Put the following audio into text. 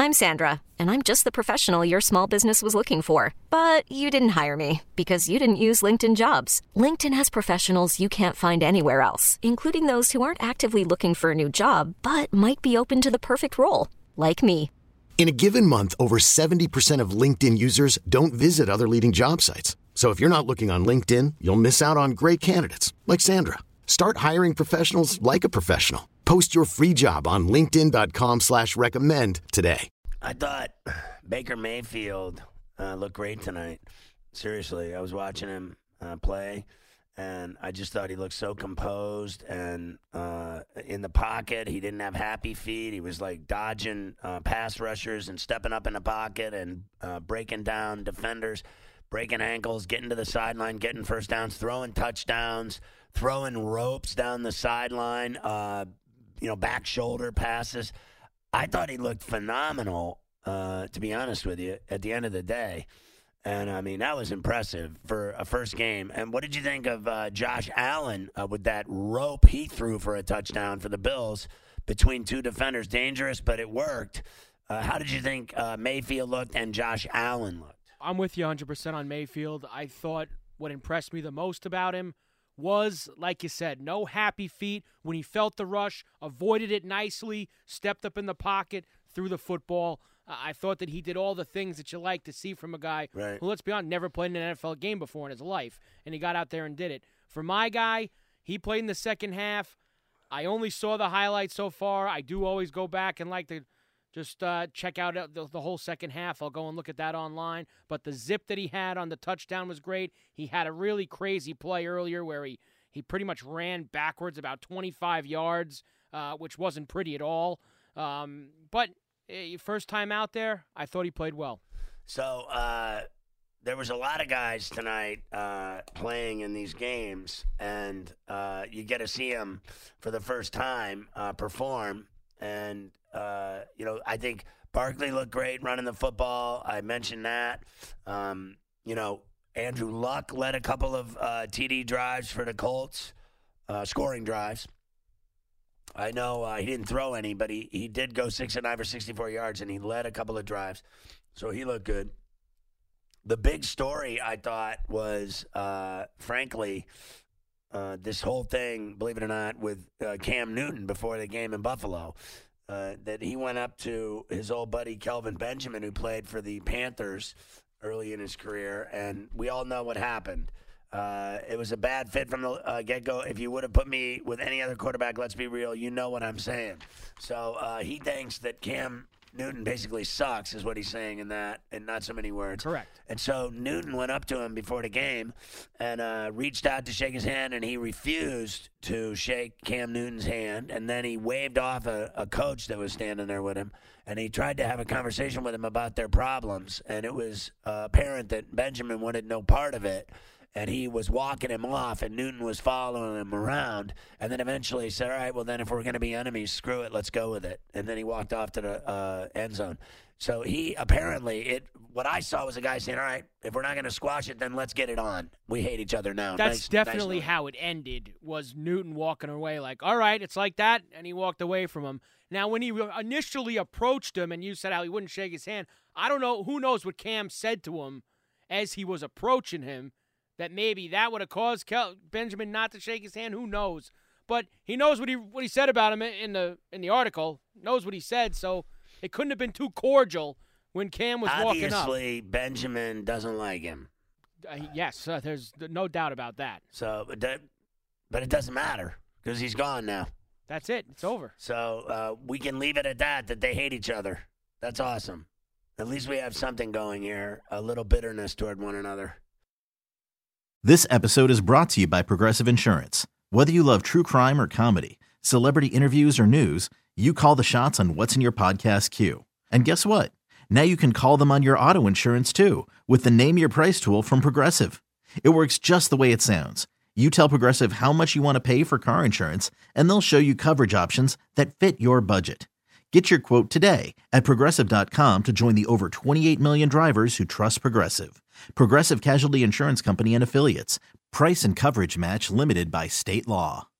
I'm Sandra, and I'm just the professional your small business was looking for. But you didn't hire me because you didn't use LinkedIn Jobs. LinkedIn has professionals you can't find anywhere else, including those who aren't actively looking for a new job, but might be open to the perfect role, like me. In a given month, over 70% of LinkedIn users don't visit other leading job sites. So if you're not looking on LinkedIn, you'll miss out on great candidates like Sandra. Start hiring professionals like a professional. Post your free job on linkedin.com/recommend today. I thought Baker Mayfield looked great tonight. Seriously, I was watching him play, and I just thought he looked so composed and in the pocket. He didn't have happy feet. He was like dodging pass rushers and stepping up in the pocket and breaking down defenders, breaking ankles, getting to the sideline, getting first downs, throwing touchdowns, throwing ropes down the sideline, back shoulder passes. I thought he looked phenomenal, to be honest with you, at the end of the day. And, I mean, that was impressive for a first game. And what did you think of Josh Allen with that rope he threw for a touchdown for the Bills between two defenders? Dangerous, but it worked. How did you think Mayfield looked and Josh Allen looked? I'm with you 100% on Mayfield. I thought what impressed me the most about him was, like you said, no happy feet. When he felt the rush, avoided it nicely, stepped up in the pocket, threw the football. I thought that he did all the things that you like to see from a guy who, let's be honest, never played in an NFL game before in his life, and he got out there and did it. For my guy, he played in the second half. I only saw the highlights so far. I do always go back and like to just check out the whole second half. I'll go and look at that online. But the zip that he had on the touchdown was great. He had a really crazy play earlier where he pretty much ran backwards about 25 yards, which wasn't pretty at all. But first time out there, I thought he played well. So there was a lot of guys tonight playing in these games, and you get to see them for the first time perform. And, I think Barkley looked great running the football. I mentioned that. Andrew Luck led a couple of TD drives for the Colts, scoring drives. I know he didn't throw any, but he did go 6 of 9 for 64 yards, and he led a couple of drives. So he looked good. The big story, I thought, was, frankly, this whole thing, believe it or not, with Cam Newton before the game in Buffalo, that he went up to his old buddy Kelvin Benjamin, who played for the Panthers early in his career, and we all know what happened. It was a bad fit from the get-go. If you would have put me with any other quarterback, let's be real, you know what I'm saying. So he thinks that Cam Newton basically sucks, is what he's saying in that, in not so many words. Correct. And so Newton went up to him before the game and reached out to shake his hand, and he refused to shake Cam Newton's hand. And then he waved off a coach that was standing there with him, and he tried to have a conversation with him about their problems. And it was apparent that Benjamin wanted no part of it. And he was walking him off, and Newton was following him around. And then eventually he said, all right, well, then if we're going to be enemies, screw it, let's go with it. And then he walked off to the end zone. So he apparently, what I saw was a guy saying, all right, if we're not going to squash it, then let's get it on. We hate each other now. That's definitely how it ended, was Newton walking away like, all right, it's like that, and he walked away from him. Now, when he initially approached him and you said how he wouldn't shake his hand, I don't know, who knows what Cam said to him as he was approaching him, that maybe that would have caused Benjamin not to shake his hand. Who knows? But he knows what he said about him in the article. Knows what he said, so it couldn't have been too cordial when Cam was walking up. Obviously, Benjamin doesn't like him. Yes, there's no doubt about that. So, but it doesn't matter because he's gone now. That's it. It's over. So we can leave it at that they hate each other. That's awesome. At least we have something going here, a little bitterness toward one another. This episode is brought to you by Progressive Insurance. Whether you love true crime or comedy, celebrity interviews or news, you call the shots on what's in your podcast queue. And guess what? Now you can call them on your auto insurance too with the Name Your Price tool from Progressive. It works just the way it sounds. You tell Progressive how much you want to pay for car insurance, and they'll show you coverage options that fit your budget. Get your quote today at Progressive.com to join the over 28 million drivers who trust Progressive. Progressive Casualty Insurance Company and Affiliates. Price and coverage match limited by state law.